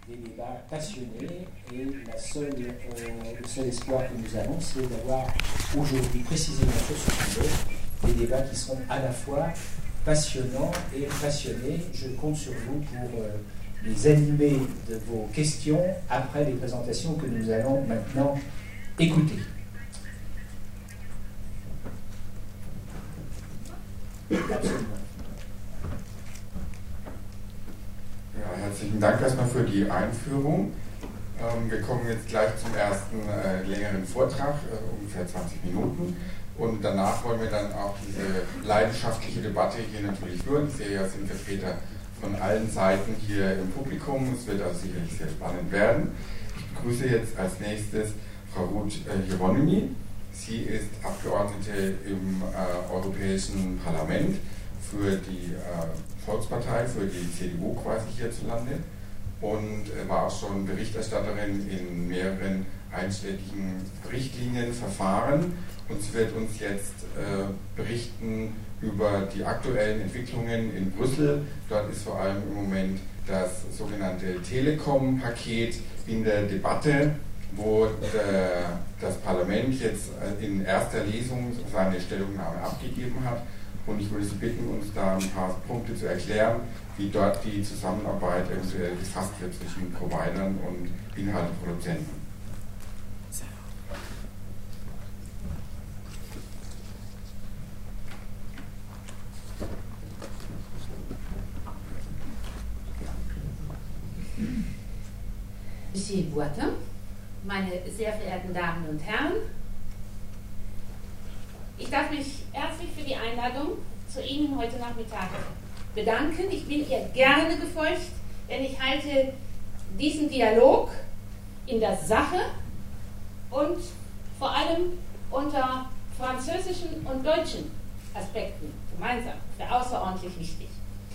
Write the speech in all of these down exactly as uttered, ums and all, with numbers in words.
des débats passionnés et la seule, euh, le seul espoir que nous avons, c'est d'avoir aujourd'hui précisément sur ce sujet des débats qui seront à la fois passionnants et passionnés. Je compte sur vous pour euh, les animer de vos questions après les présentations que nous allons maintenant écouter. Absolument. Ja, herzlichen Dank erstmal für die Einführung. Ähm, wir kommen jetzt gleich zum ersten äh, längeren Vortrag, äh, ungefähr zwanzig Minuten. Und danach wollen wir dann auch diese leidenschaftliche Debatte hier natürlich führen. Ich sehe ja, es sind Vertreter von allen Seiten hier im Publikum. Es wird also sicherlich sehr spannend werden. Ich begrüße jetzt als nächstes Frau Ruth äh, Hieronymi. Sie ist Abgeordnete im äh, Europäischen Parlament für die äh, Volkspartei, für die C D U quasi hierzulande und äh, war auch schon Berichterstatterin in mehreren einschlägigen Richtlinien, Verfahren, und sie wird uns jetzt äh, berichten über die aktuellen Entwicklungen in Brüssel. Dort ist vor allem im Moment das sogenannte Telekom-Paket in der Debatte, wo der, das Parlament jetzt in erster Lesung seine Stellungnahme abgegeben hat. Und ich würde Sie bitten, uns da ein paar Punkte zu erklären, wie dort die Zusammenarbeit eventuell gefasst wird zwischen Providern und Inhalteproduzenten. Monsieur Boitin, meine sehr verehrten Damen und Herren, ich darf mich herzlich für die Einladung zu Ihnen heute Nachmittag bedanken. Ich bin ihr gerne gefolgt, denn ich halte diesen Dialog in der Sache und vor allem unter französischen und deutschen Aspekten gemeinsam für außerordentlich wichtig.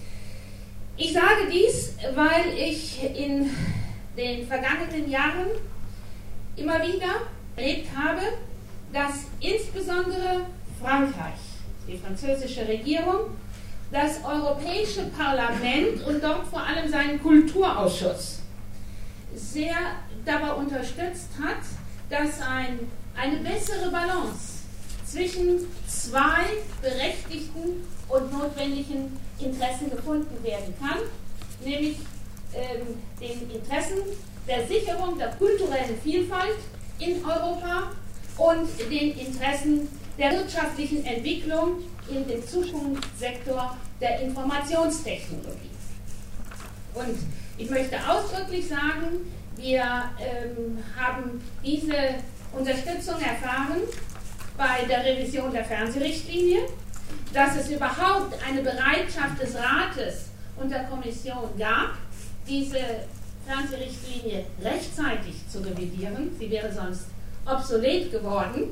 Ich sage dies, weil ich in den vergangenen Jahren immer wieder erlebt habe, dass insbesondere Frankreich, die französische Regierung, das Europäische Parlament und dort vor allem seinen Kulturausschuss sehr dabei unterstützt hat, dass ein, eine bessere Balance zwischen zwei berechtigten und notwendigen Interessen gefunden werden kann, nämlich ähm, den Interessen der Sicherung der kulturellen Vielfalt in Europa und den Interessen der wirtschaftlichen Entwicklung in dem Zukunftssektor der Informationstechnologie. Und ich möchte ausdrücklich sagen, wir ähm, haben diese Unterstützung erfahren bei der Revision der Fernsehrichtlinie, dass es überhaupt eine Bereitschaft des Rates und der Kommission gab, diese Fernsehrichtlinie rechtzeitig zu revidieren. Sie wäre sonst obsolet geworden.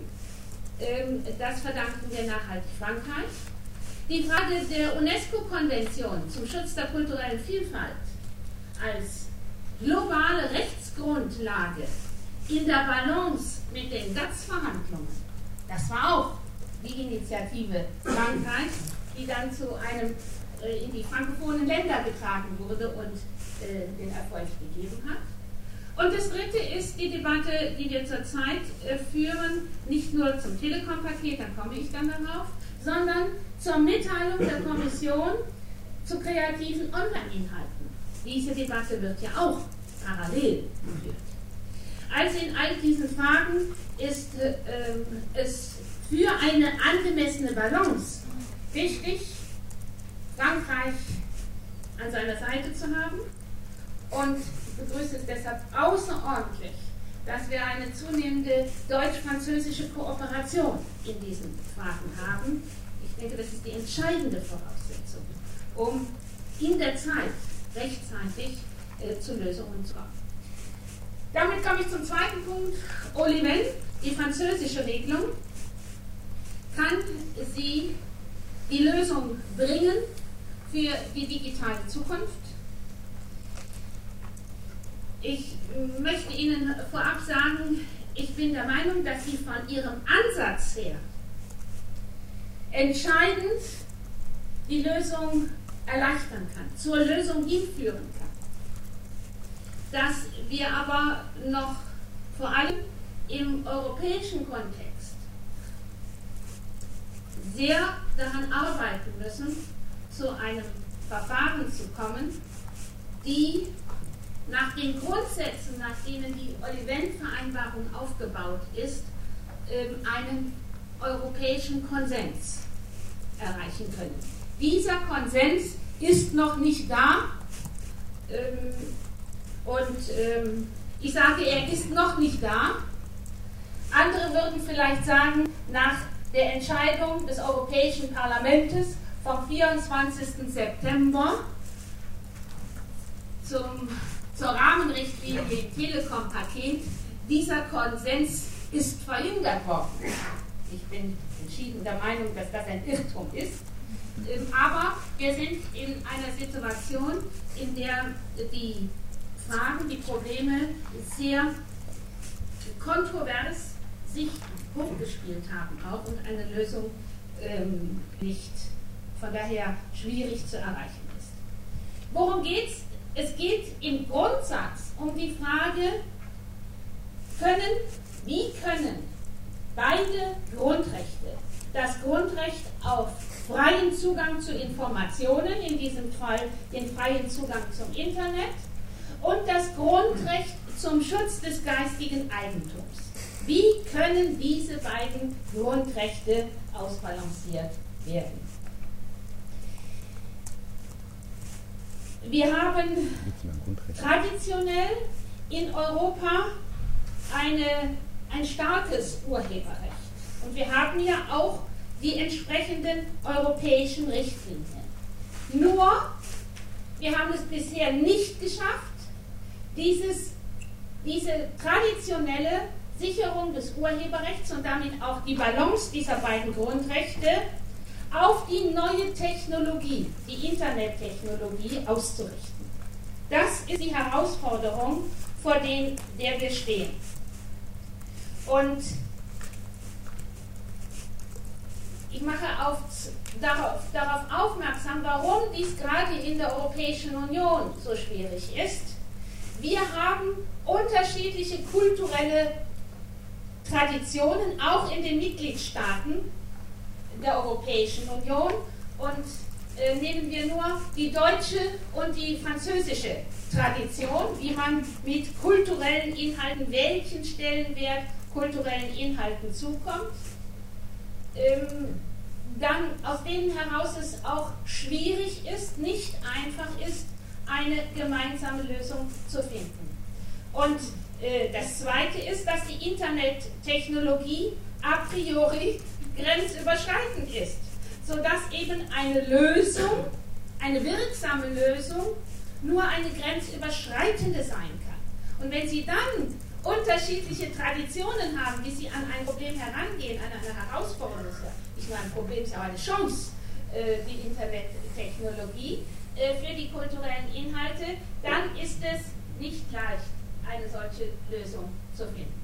Das verdanken wir nachhaltig Frankreich. Die Frage der UNESCO-Konvention zum Schutz der kulturellen Vielfalt als globale Rechtsgrundlage in der Balance mit den G A T S-Verhandlungen, das war auch die Initiative Frankreichs, die dann zu einem äh, in die frankophonen Länder getragen wurde und äh, den Erfolg gegeben hat. Und das Dritte ist die Debatte, die wir zurzeit äh, führen, nicht nur zum Telekom-Paket, da komme ich dann darauf, sondern zur Mitteilung der Kommission zu kreativen Online-Inhalten. Diese Debatte wird ja auch parallel geführt. Also in all diesen Fragen ist äh, es für eine angemessene Balance wichtig, Frankreich an seiner Seite zu haben. Und ich begrüße es deshalb außerordentlich, dass wir eine zunehmende deutsch-französische Kooperation in diesen Fragen haben. Ich denke, das ist die entscheidende Voraussetzung, um in der Zeit rechtzeitig äh, zu Lösungen zu kommen. Damit komme ich zum zweiten Punkt. Oliven, die französische Regelung, kann sie die Lösung bringen für die digitale Zukunft. Ich möchte Ihnen vorab sagen, ich bin der Meinung, dass sie von ihrem Ansatz her entscheidend die Lösung erleichtern kann, zur Lösung hinführen kann. dass wir aber noch vor allem im europäischen Kontext sehr daran arbeiten müssen, zu einem Verfahren zu kommen, die nach den Grundsätzen, nach denen die Olivent-Vereinbarung aufgebaut ist, einen europäischen Konsens erreichen können. Dieser Konsens ist noch nicht da und ich sage, er ist noch nicht da. Andere würden vielleicht sagen, nach der Entscheidung des Europäischen Parlaments vom vierundzwanzigsten September zum, zur Rahmenrichtlinie im Telekom-Paket, dieser Konsens ist verhindert worden. Ich bin entschieden der Meinung, dass das ein Irrtum ist. Aber wir sind in einer Situation, in der die Fragen, die Probleme sehr kontrovers sich hochgespielt haben auch und eine Lösung ähm, nicht von daher schwierig zu erreichen ist. Worum geht es? Es geht im Grundsatz um die Frage, können, wie können beide Grundrechte, das Grundrecht auf freien Zugang zu Informationen, in diesem Fall den freien Zugang zum Internet, und das Grundrecht zum Schutz des geistigen Eigentums. Wie können diese beiden Grundrechte ausbalanciert werden? Wir haben traditionell in Europa eine, ein starkes Urheberrecht. Und wir haben ja auch die entsprechenden europäischen Richtlinien. Nur, wir haben es bisher nicht geschafft, dieses, diese traditionelle Sicherung des Urheberrechts und damit auch die Balance dieser beiden Grundrechte auf die neue Technologie, die Internettechnologie, auszurichten. Das ist die Herausforderung, vor den, der wir stehen. Und ich mache auf, darauf, darauf aufmerksam, warum dies gerade in der Europäischen Union so schwierig ist. Wir haben unterschiedliche kulturelle Traditionen, auch in den Mitgliedstaaten der Europäischen Union. Und äh, nehmen wir nur die deutsche und die französische Tradition, wie man mit kulturellen Inhalten, welchen Stellenwert kulturellen Inhalten zukommt. Ähm, dann aus denen heraus es auch schwierig ist, nicht einfach ist, eine gemeinsame Lösung zu finden. Und äh, das Zweite ist, dass die Internettechnologie a priori grenzüberschreitend ist, sodass eben eine Lösung, eine wirksame Lösung, nur eine grenzüberschreitende sein kann. Und wenn Sie dann unterschiedliche Traditionen haben, wie Sie an ein Problem herangehen, an eine Herausforderung, nicht nur ein Problem, es ist auch eine Chance, äh, die Internettechnologie, äh, für die kulturellen Inhalte, dann ist es nicht leicht, eine solche Lösung zu finden.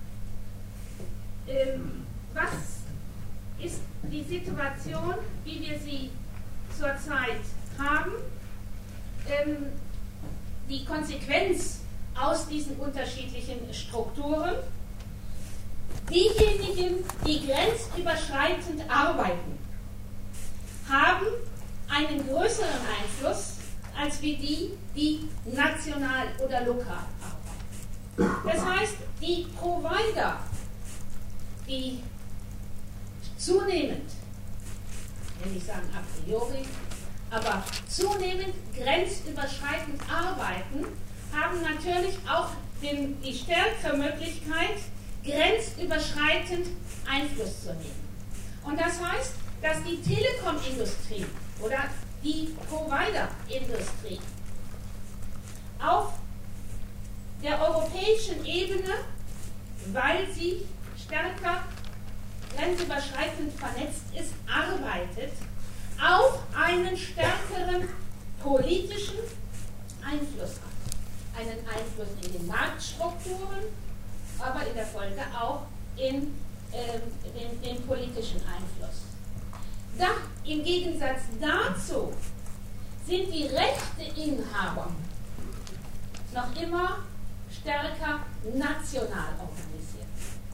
Ähm, was ist die Situation, wie wir sie zurzeit haben? Ähm, die Konsequenz aus diesen unterschiedlichen Strukturen. Diejenigen, die grenzüberschreitend arbeiten, haben einen größeren Einfluss als wie die, die national oder lokal arbeiten. Das heißt, die Provider, die zunehmend, will ich sagen a priori, aber zunehmend grenzüberschreitend arbeiten, haben natürlich auch den, die stärkere Möglichkeit, grenzüberschreitend Einfluss zu nehmen. Und das heißt, dass die Telekom-Industrie oder die Provider-Industrie auf der europäischen Ebene, weil sie stärker grenzüberschreitend vernetzt ist, arbeitet, auch einen stärkeren politischen Einfluss hat. Einen Einfluss in den Marktstrukturen, aber in der Folge auch in äh, den, den politischen Einfluss. Da, im Gegensatz dazu sind die Rechteinhaber noch immer stärker national organisiert.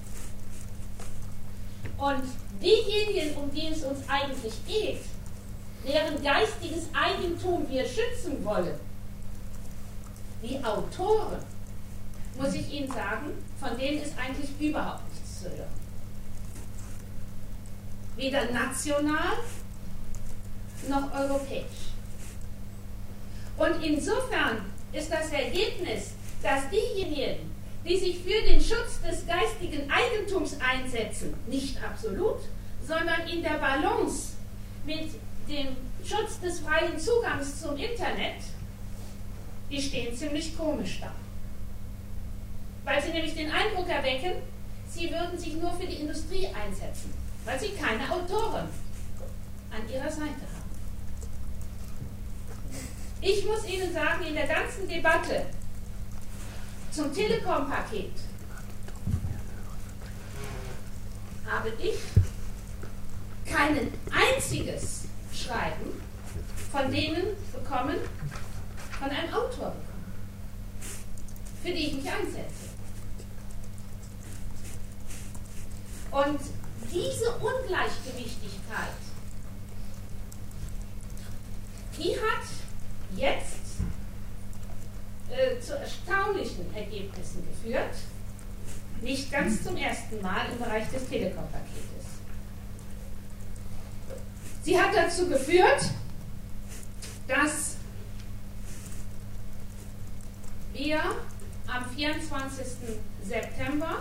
Und diejenigen, um die es uns eigentlich geht, deren geistiges Eigentum wir schützen wollen, die Autoren, muss ich Ihnen sagen, von denen ist eigentlich überhaupt nichts zu hören. Weder national noch europäisch. Und insofern ist das Ergebnis, dass diejenigen, die sich für den Schutz des geistigen Eigentums einsetzen, nicht absolut, sondern in der Balance mit dem Schutz des freien Zugangs zum Internet, die stehen ziemlich komisch da. Weil sie nämlich den Eindruck erwecken, sie würden sich nur für die Industrie einsetzen, weil sie keine Autoren an ihrer Seite haben. Ich muss Ihnen sagen, in der ganzen Debatte zum Telekom-Paket habe ich kein einziges Schreiben von denen bekommen, von einem Autor bekommen, für die ich mich einsetze. Und diese Ungleichgewichtigkeit, die hat jetzt äh, zu erstaunlichen Ergebnissen geführt, nicht ganz zum ersten Mal im Bereich des Telekom-Paketes. Sie hat dazu geführt, dass wir am vierundzwanzigsten September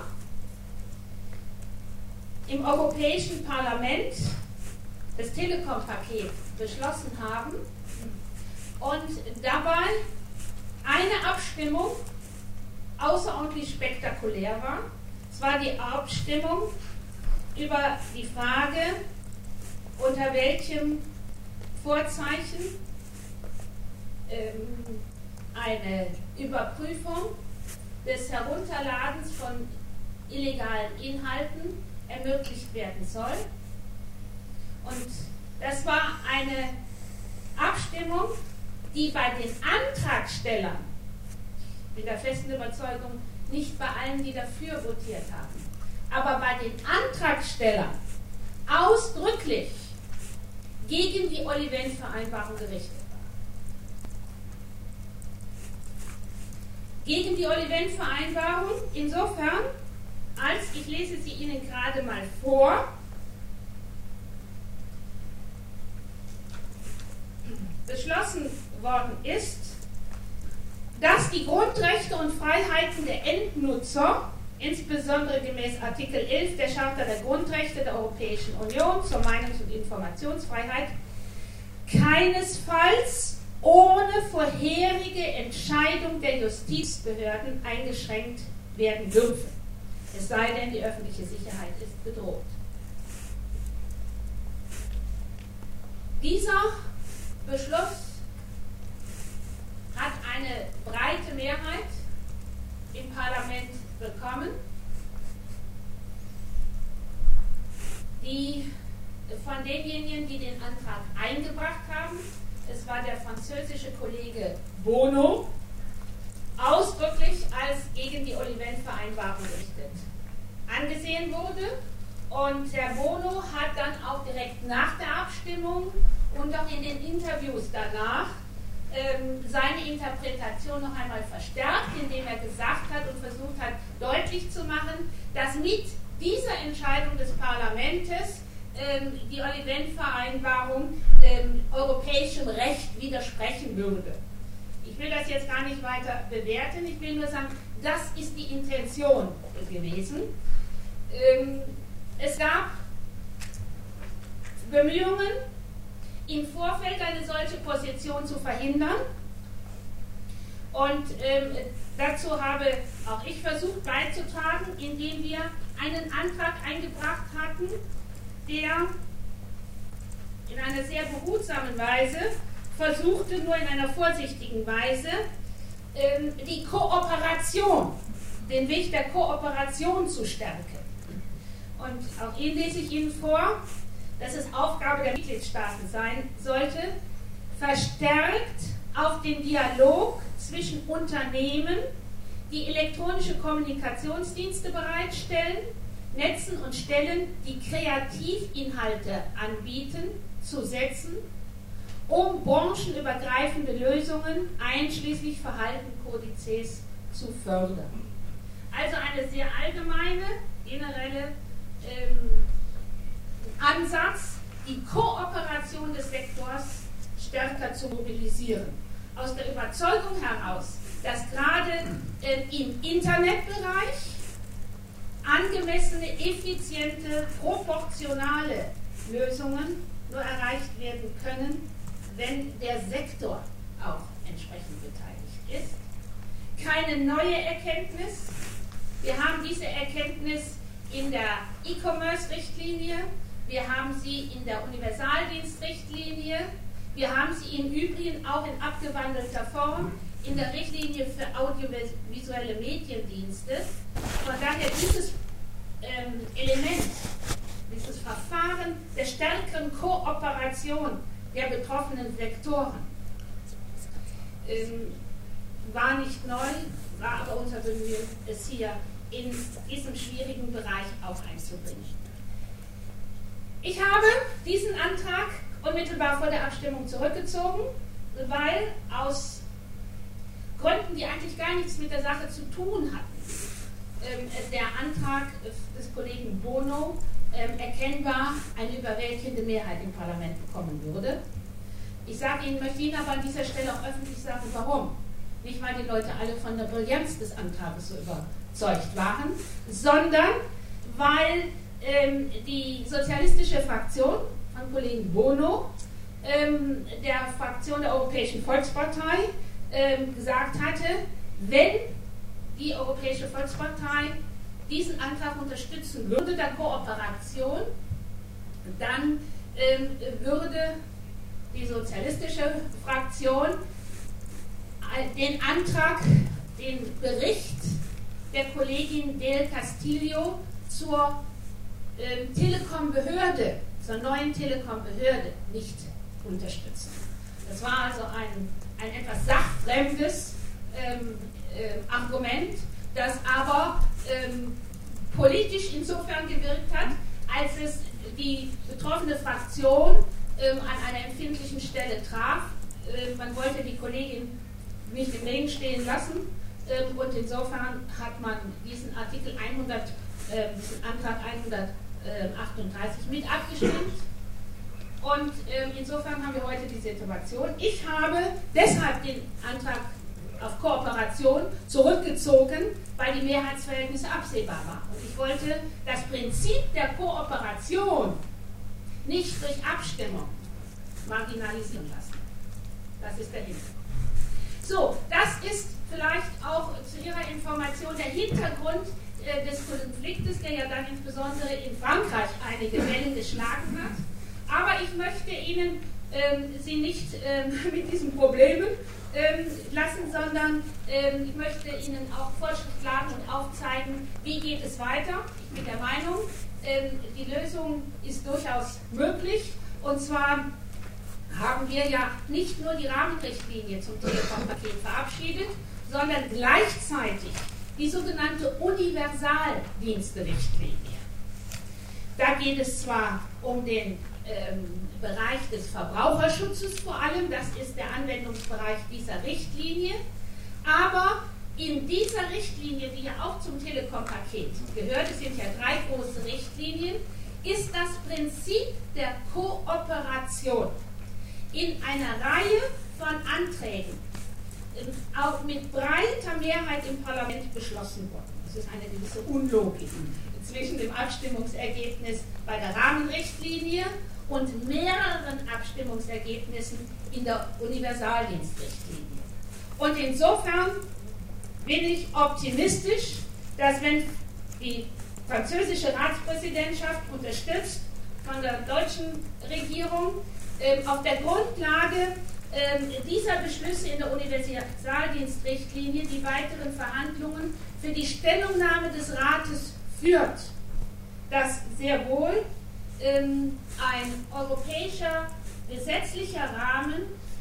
im Europäischen Parlament das Telekom-Paket beschlossen haben und dabei eine Abstimmung außerordentlich spektakulär war. Es war die Abstimmung über die Frage, unter welchem Vorzeichen ähm, eine Überprüfung des Herunterladens von illegalen Inhalten ermöglicht werden soll. Und das war eine Abstimmung, die bei den Antragstellern, ich bin der festen Überzeugung, nicht bei allen, die dafür votiert haben, aber bei den Antragstellern ausdrücklich gegen die Olivent-Vereinbarung gerichtet war. Gegen die Olivent-Vereinbarung insofern, als, ich lese sie Ihnen gerade mal vor, beschlossen worden ist, dass die Grundrechte und Freiheiten der Endnutzer, insbesondere gemäß Artikel elf der Charta der Grundrechte der Europäischen Union zur Meinungs- und Informationsfreiheit, keinesfalls ohne vorherige Entscheidung der Justizbehörden eingeschränkt werden dürfen, es sei denn, die öffentliche Sicherheit ist bedroht. Dieser Beschluss hat eine breite Mehrheit im Parlament bekommen, die von denjenigen, die den Antrag eingebracht haben, es war der französische Kollege Bono, ausdrücklich als gegen die Olivent-Vereinbarung gerichtet angesehen wurde. Und Herr Bono hat dann auch direkt nach der Abstimmung und auch in den Interviews danach ähm, seine Interpretation noch einmal verstärkt, indem er gesagt hat und versucht hat, deutlich zu machen, dass mit dieser Entscheidung des Parlaments ähm, die Olivent-Vereinbarung ähm, europäischem Recht widersprechen würde. Ich will das jetzt gar nicht weiter bewerten, ich will nur sagen, das ist die Intention gewesen. Ähm, es gab Bemühungen, im Vorfeld eine solche Position zu verhindern. Und ähm, dazu habe auch ich versucht beizutragen, indem wir einen Antrag eingebracht hatten, der in einer sehr behutsamen Weise versuchte, nur in einer vorsichtigen Weise, ähm, die Kooperation, den Weg der Kooperation zu stärken. Und auch ihn lese ich Ihnen vor, dass es Aufgabe der Mitgliedstaaten sein sollte, verstärkt auf den Dialog zwischen Unternehmen, die elektronische Kommunikationsdienste bereitstellen, Netzen und Stellen, die Kreativinhalte anbieten, zu setzen, um branchenübergreifende Lösungen einschließlich Verhaltenkodizes zu fördern. Also eine sehr allgemeine, generelle ähm, Ansatz, die Kooperation des Sektors stärker zu mobilisieren. Aus der Überzeugung heraus, dass gerade äh, im Internetbereich angemessene, effiziente, proportionale Lösungen nur erreicht werden können, wenn der Sektor auch entsprechend beteiligt ist. Keine neue Erkenntnis. Wir haben diese Erkenntnis in der E-Commerce-Richtlinie, wir haben sie in der Universaldienstrichtlinie, wir haben sie im Übrigen auch in abgewandelter Form in der Richtlinie für audiovisuelle Mediendienste. Von daher dieses ähm, Element, dieses Verfahren der stärkeren Kooperation der betroffenen Sektoren ähm, war nicht neu, war aber unser Bemühen, es hier in diesem schwierigen Bereich auch einzubringen. Ich habe diesen Antrag unmittelbar vor der Abstimmung zurückgezogen, weil aus Gründen, die eigentlich gar nichts mit der Sache zu tun hatten, ähm, der Antrag des Kollegen Bono ähm, erkennbar eine überwältigende Mehrheit im Parlament bekommen würde. Ich sage Ihnen, möchte Ihnen aber an dieser Stelle auch öffentlich sagen, warum. Nicht, weil die Leute alle von der Brillanz des Antrags so überzeugt waren, sondern weil ähm, die sozialistische Fraktion von Kollegen Bono, ähm, der Fraktion der Europäischen Volkspartei, ähm, gesagt hatte, wenn die Europäische Volkspartei diesen Antrag unterstützen würde, der Kooperation, dann ähm, würde die sozialistische Fraktion den Antrag, den Bericht der Kollegin Del Castillo zur äh, Telekom-Behörde, zur neuen Telekom-Behörde nicht unterstützen. Das war also ein, ein etwas sachfremdes ähm, äh, Argument, das aber ähm, politisch insofern gewirkt hat, als es die betroffene Fraktion ähm, an einer empfindlichen Stelle traf. Äh, man wollte die Kollegin nicht im Regen stehen lassen ähm, und insofern hat man diesen Artikel hundert, äh, diesen Antrag hundertachtunddreißig mit abgestimmt und ähm, insofern haben wir heute die Situation. Ich habe deshalb den Antrag auf Kooperation zurückgezogen, weil die Mehrheitsverhältnisse absehbar waren. Und ich wollte das Prinzip der Kooperation nicht durch Abstimmung marginalisieren lassen. Das ist der Hintergrund. So, das ist vielleicht auch zu Ihrer Information der Hintergrund äh, des Konfliktes, der ja dann insbesondere in Frankreich einige Wellen geschlagen hat. Aber ich möchte Ihnen ähm, Sie nicht ähm, mit diesen Problemen ähm, lassen, sondern ähm, ich möchte Ihnen auch Fortschrittslagen und aufzeigen, wie geht es weiter. Ich bin der Meinung, ähm, die Lösung ist durchaus möglich, und zwar haben wir ja nicht nur die Rahmenrichtlinie zum Telekom-Paket verabschiedet, sondern gleichzeitig die sogenannte Universaldienste-Richtlinie. Da geht es zwar um den ähm, Bereich des Verbraucherschutzes vor allem, das ist der Anwendungsbereich dieser Richtlinie, aber in dieser Richtlinie, die ja auch zum Telekom-Paket gehört, es sind ja drei große Richtlinien, ist das Prinzip der Kooperation in einer Reihe von Anträgen auch mit breiter Mehrheit im Parlament beschlossen worden. Das ist eine gewisse Unlogik zwischen dem Abstimmungsergebnis bei der Rahmenrichtlinie und mehreren Abstimmungsergebnissen in der Universaldienstrichtlinie. Und insofern bin ich optimistisch, dass wenn die französische Ratspräsidentschaft unterstützt von der deutschen Regierung äh, auf der Grundlage äh, dieser Beschlüsse in der Universaldienstrichtlinie die weiteren Verhandlungen für die Stellungnahme des Rates führt, dass sehr wohl ähm, ein europäischer gesetzlicher Rahmen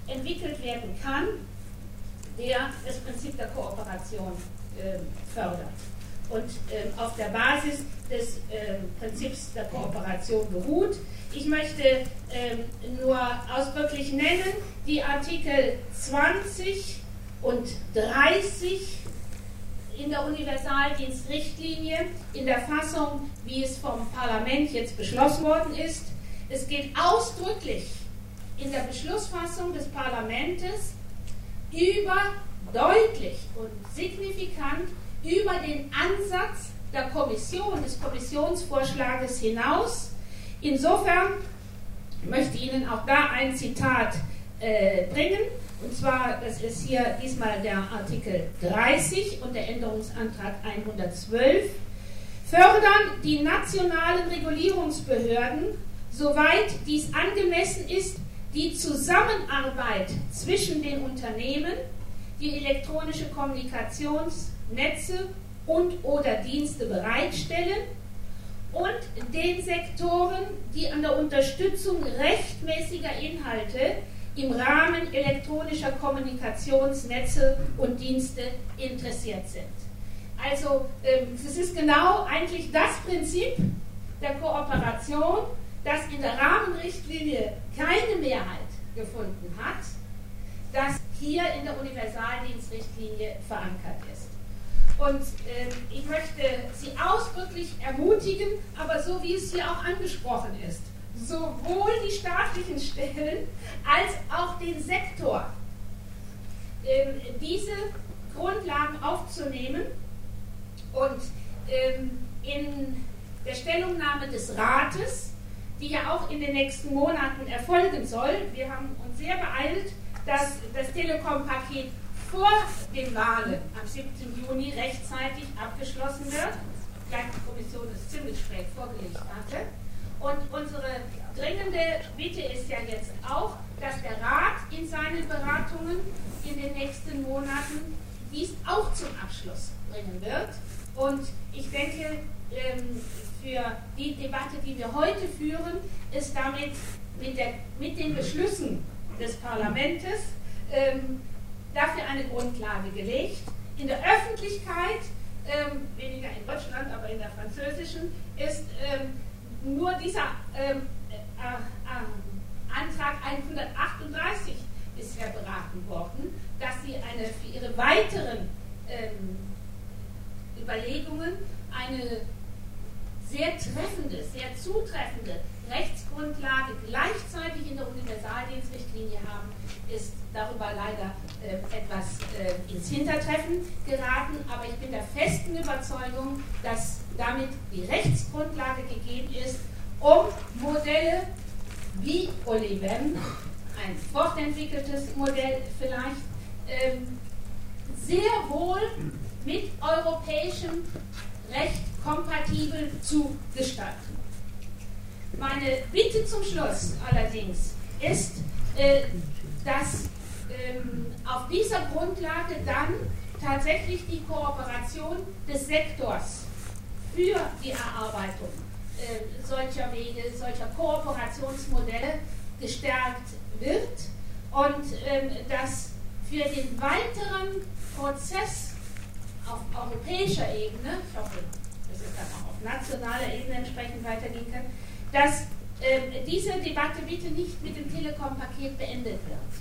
entwickelt werden kann, der das Prinzip der Kooperation äh, fördert und äh, auf der Basis des äh, Prinzips der Kooperation beruht. Ich möchte äh, nur ausdrücklich nennen die Artikel zwanzig und dreißig in der Universaldienstrichtlinie, in der Fassung, wie es vom Parlament jetzt beschlossen worden ist. Es geht ausdrücklich in der Beschlussfassung des Parlaments über, deutlich und signifikant über den Ansatz der Kommission, des Kommissionsvorschlages hinaus. Insofern möchte ich Ihnen auch da ein Zitat äh, bringen, und zwar, das ist hier diesmal der Artikel dreißig und der Änderungsantrag hundertzwölf. Fördern die nationalen Regulierungsbehörden, soweit dies angemessen ist, die Zusammenarbeit zwischen den Unternehmen, die elektronische Kommunikationsnetze und oder Dienste bereitstellen, und den Sektoren, die an der Unterstützung rechtmäßiger Inhalte im Rahmen elektronischer Kommunikationsnetze und Dienste interessiert sind. Also es ist genau eigentlich das Prinzip der Kooperation, das in der Rahmenrichtlinie keine Mehrheit gefunden hat, das hier in der Universaldienstrichtlinie verankert ist. Und äh, ich möchte Sie ausdrücklich ermutigen, aber so wie es hier auch angesprochen ist, sowohl die staatlichen Stellen als auch den Sektor, äh, diese Grundlagen aufzunehmen und äh, in der Stellungnahme des Rates, die ja auch in den nächsten Monaten erfolgen soll. Wir haben uns sehr beeilt, dass das Telekom-Paket vor den Wahlen am siebten Juni rechtzeitig abgeschlossen wird. Gleich die Kommission es ziemlich spät vorgelegt hatte. Und unsere dringende Bitte ist ja jetzt auch, dass der Rat in seinen Beratungen in den nächsten Monaten dies auch zum Abschluss bringen wird. Und ich denke, für die Debatte, die wir heute führen, ist damit mit, der, mit den Beschlüssen des Parlaments ähm, dafür eine Grundlage gelegt. In der Öffentlichkeit, ähm, weniger in Deutschland, aber in der französischen, ist ähm, nur dieser ähm, äh, äh, Antrag hundertachtunddreißig bisher beraten worden, dass sie eine, für ihre weiteren ähm, Überlegungen eine sehr treffende, sehr zutreffende Rechtsgrundlage gleichzeitig in der Universaldienstrichtlinie haben, ist darüber leider äh, etwas äh, ins Hintertreffen geraten. Aber ich bin der festen Überzeugung, dass damit die Rechtsgrundlage gegeben ist, um Modelle wie Olivem, ein fortentwickeltes Modell vielleicht, ähm, sehr wohl mit europäischem Recht kompatibel zu gestalten. Meine Bitte zum Schluss allerdings ist, äh, dass ähm, auf dieser Grundlage dann tatsächlich die Kooperation des Sektors für die Erarbeitung äh, solcher Wege, solcher Kooperationsmodelle gestärkt wird und ähm, dass für den weiteren Prozess auf europäischer Ebene, ich hoffe, dass es dann auch auf nationaler Ebene entsprechend weitergehen kann, dass äh, diese Debatte bitte nicht mit dem Telekom-Paket beendet wird.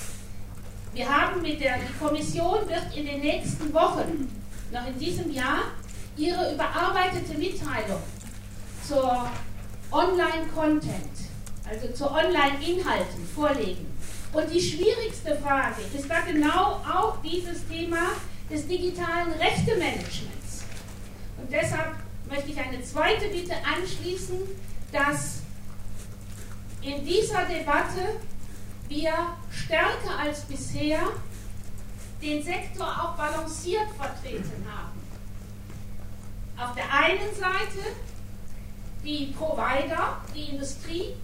Wir haben mit der, die Kommission wird in den nächsten Wochen, noch in diesem Jahr, ihre überarbeitete Mitteilung zur Online-Content, also zu Online-Inhalten vorlegen. Und die schwierigste Frage ist da genau auch dieses Thema des digitalen Rechtemanagements. Und deshalb möchte ich eine zweite Bitte anschließen, dass in dieser Debatte wir stärker als bisher den Sektor auch balanciert vertreten haben. Auf der einen Seite die Provider, die Industrie,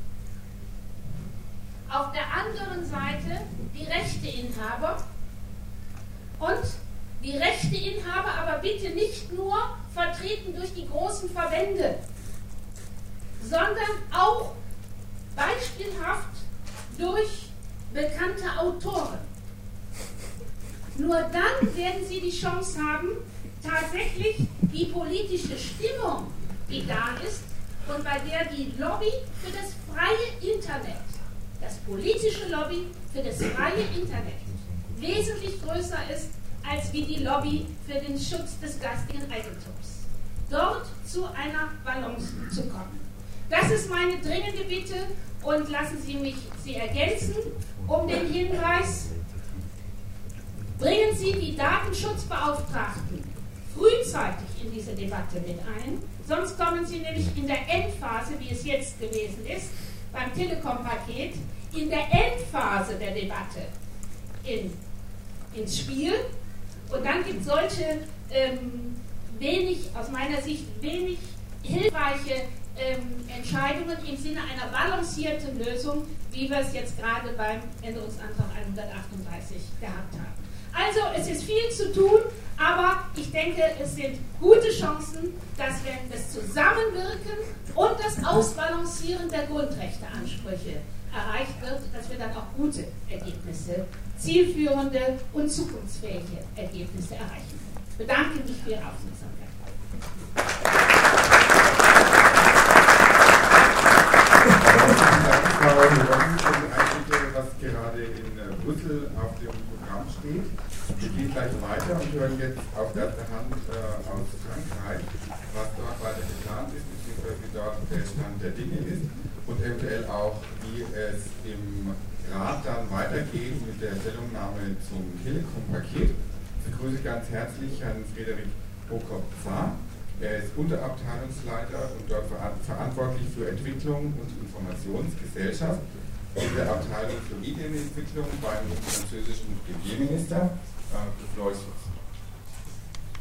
auf der anderen Seite die Rechteinhaber und die Rechteinhaber aber bitte nicht nur vertreten durch die großen Verbände, sondern auch beispielhaft durch bekannte Autoren. Nur dann werden sie die Chance haben, tatsächlich die politische Stimmung, die da ist und bei der die Lobby für das freie Internet, das politische Lobby für das freie Internet wesentlich größer ist, als wie die Lobby für den Schutz des geistigen Eigentums. Dort zu einer Balance zu kommen. Das ist meine dringende Bitte und lassen Sie mich Sie ergänzen um den Hinweis, bringen Sie die Datenschutzbeauftragten frühzeitig in diese Debatte mit ein, sonst kommen Sie nämlich in der Endphase, wie es jetzt gewesen ist, beim Telekom-Paket, in der Endphase der Debatte in, ins Spiel und dann gibt es solche ähm, wenig, aus meiner Sicht wenig hilfreiche ähm, Entscheidungen im Sinne einer balancierten Lösung, wie wir es jetzt gerade beim Änderungsantrag hundertachtunddreißig gehabt haben. Also es ist viel zu tun, aber ich denke, es sind gute Chancen, dass wenn das Zusammenwirken und das Ausbalancieren der Grundrechteansprüche erreicht wird, dass wir dann auch gute Ergebnisse, zielführende und zukunftsfähige Ergebnisse erreichen können. Ich bedanke mich für Ihre Aufmerksamkeit. Was gerade in Brüssel auf dem Programm steht. Wir gehen gleich weiter und hören jetzt auf erster Hand äh, aus Frankreich, was dort weiter geplant ist, beziehungsweise wie dort der Stand der Dinge ist und eventuell auch, wie es im Rat dann weitergeht mit der Stellungnahme zum Telekom-Paket. Ich begrüße ganz herzlich Herrn Frederik Prokop-Zahn. Er ist Unterabteilungsleiter und dort verantwortlich für Entwicklung und Informationsgesellschaft in der Abteilung für Medienentwicklung beim französischen Premierminister. Äh,